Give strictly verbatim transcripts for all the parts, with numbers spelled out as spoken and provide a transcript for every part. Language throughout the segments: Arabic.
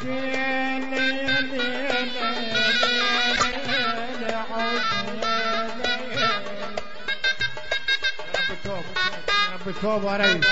يا ليل يا ليل يا حزن يا ليل. يا رب توب يا رب توب يا ريس.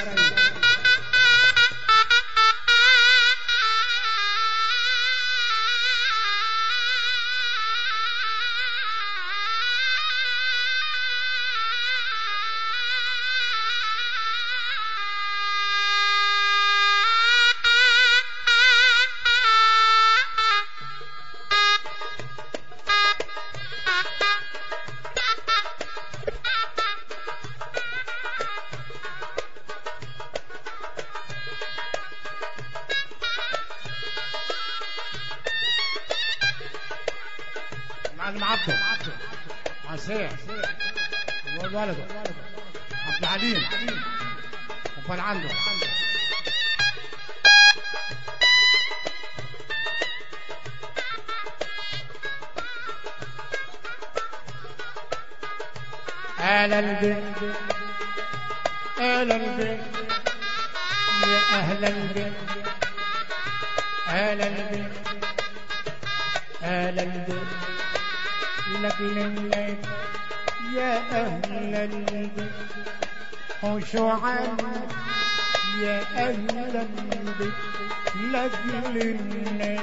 معلم عبده عسير والولد عبد العليم وفال عنده آل البيت آل البيت يا أهل البيت آل البيت آل البيت لأجل الليل يا أهل البيت خشوعا يا أهل البيت لأجل الليل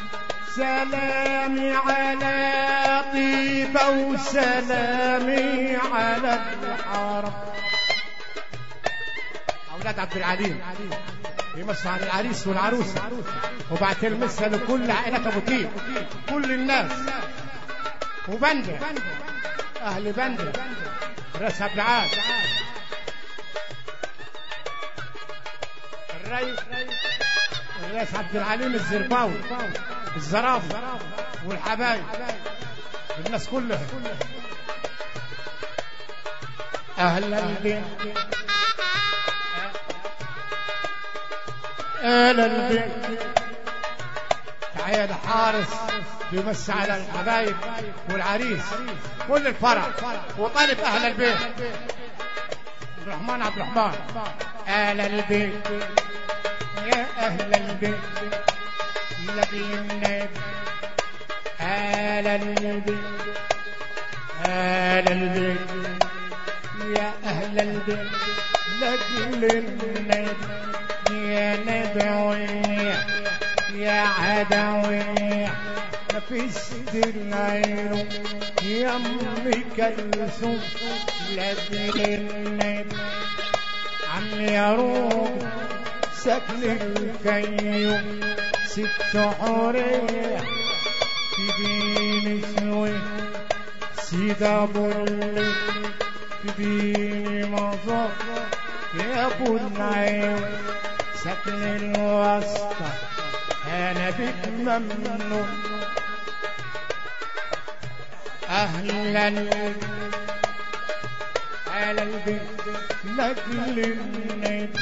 سلامي على طيبة وسلامي على الحرم. أولاد عبد العليم يمسوا على العريس والعروسة وبعت المسها لكل عائلة أبو طيب كل الناس وبندر أهل بندر راس عبد العال الريس الريس عبد العليم الزرباوي الزرافة والحبايب الناس كلها أهل البيت أهل البيت. تعال حارس بيمسي على الحبايب والعريس كل الفرح وطالب أهل البيت عبد الرحمن عبد الرحمن. أهل البيت يا أهل البيت لأجل النبي أهل البيت أهل البيت يا أهل البيت لأجل النبي يا نبوي يا عدوي نفست العين يا أم كلثوم لأجل النبي عم يروق سكن الكيوم ست حورية في دين سوي سيدة بولي في دين مظهر يا أبو النعيم سكن الوسطى أنا بك ممنون. أهلا على البيت لأجل النبي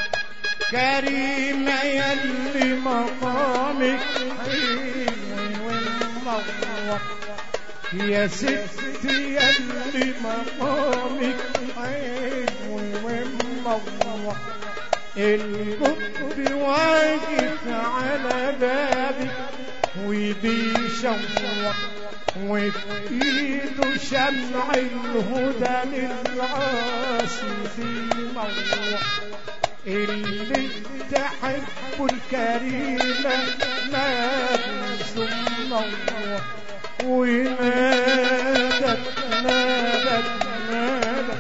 كريمة يلي مقامك حلو ومنور يا ستي يلي مقامك حلو ومنور القطب واقف على بابك وبيشوق وفي ايده شمع الهدى للعاشقين منور اللي تحب الكريمة ما منور ونادت نادت نادت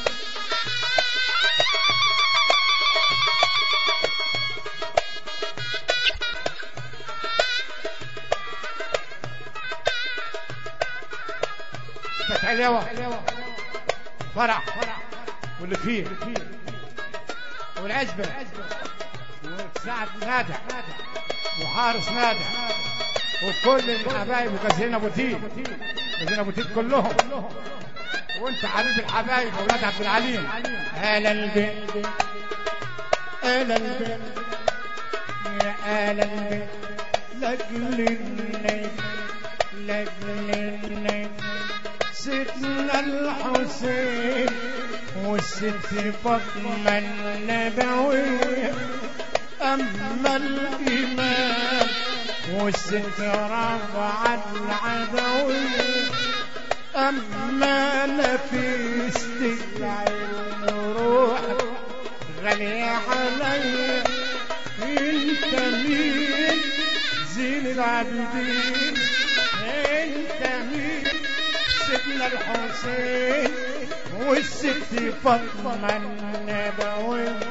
حلوة فرح واللي فيه والعزبة وسعد نادع وحارس نادع وكل الحبايب وجازين ابو تيب جازين ابو تيب كلهم وانت حبيب الحبايب اولاد عبد العليم. آل البيت آل البيت يا آل البيت لأجل النبي لأجل النبي سيدنا الحسين والست فاطمة النبوية. أما الإمام والست رفعت العدوية أما نفيست العين روحك غني علي انت مين زين العابدين انت مين سيدنا الحسين والست فاطمة النبوية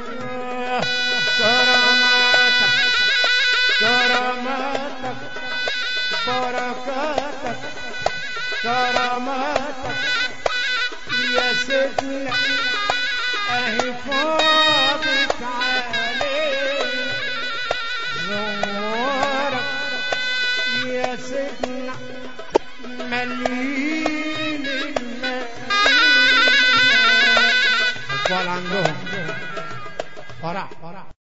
كراماتك كراماتك بركاتك كراماتك يا سيدنا اهي فاضت عليك زورك يا سيدنا مليين المدينة أطفال عندهم فرح